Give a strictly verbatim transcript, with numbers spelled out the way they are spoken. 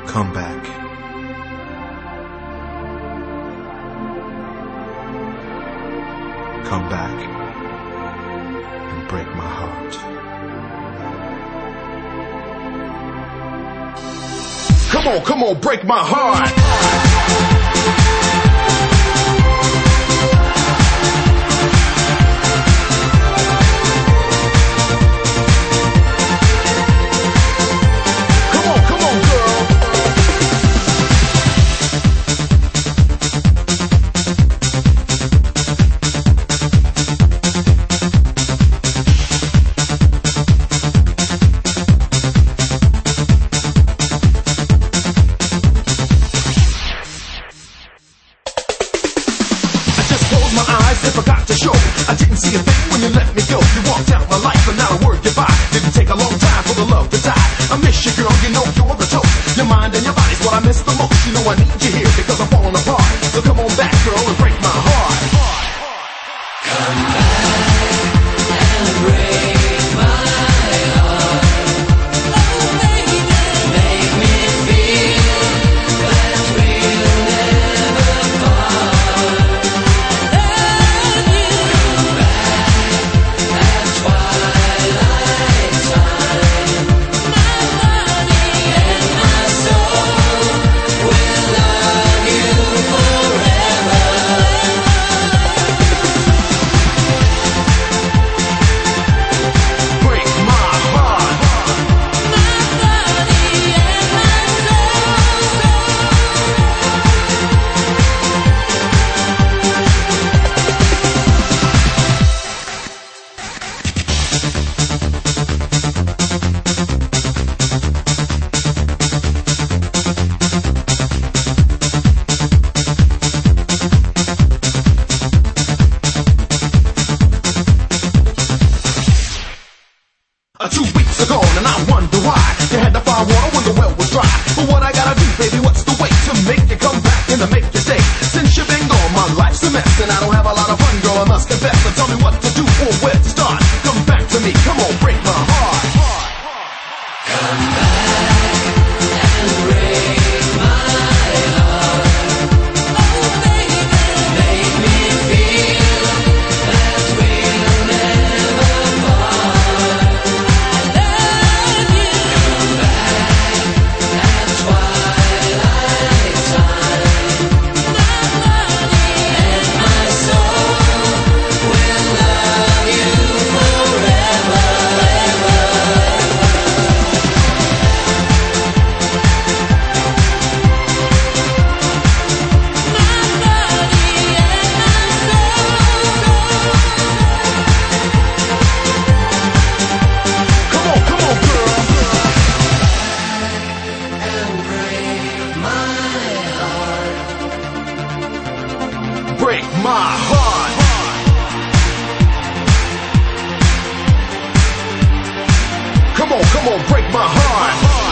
Come back. Come back and break my heart. Come on, come on, break my heart. I forgot to show. I didn't see a thing when you let me go. You walked out my life and not a word goodbye. Didn't take a long time for the love to die. I miss you, girl, you know you're the toast. Your mind and your body's what I miss the most. You know I need you here because I'm falling apart. So come on back, girl, and break my heart. Come back and break my heart. Oh baby, make me feel that we'll never part. Two weeks are gone and I wonder why you had to find water when the well was dry. But what I gotta do, baby, what's the way to make you come back and to make you stay? Since you've been gone, my life's a mess and I don't have a lot of fun, girl, I must confess. So tell me what to do or where to start. Come back to me, come on, break my heart. Come back and break my heart. Oh baby, make me feel that we'll never part. Break my heart. Come on, come on, break my heart.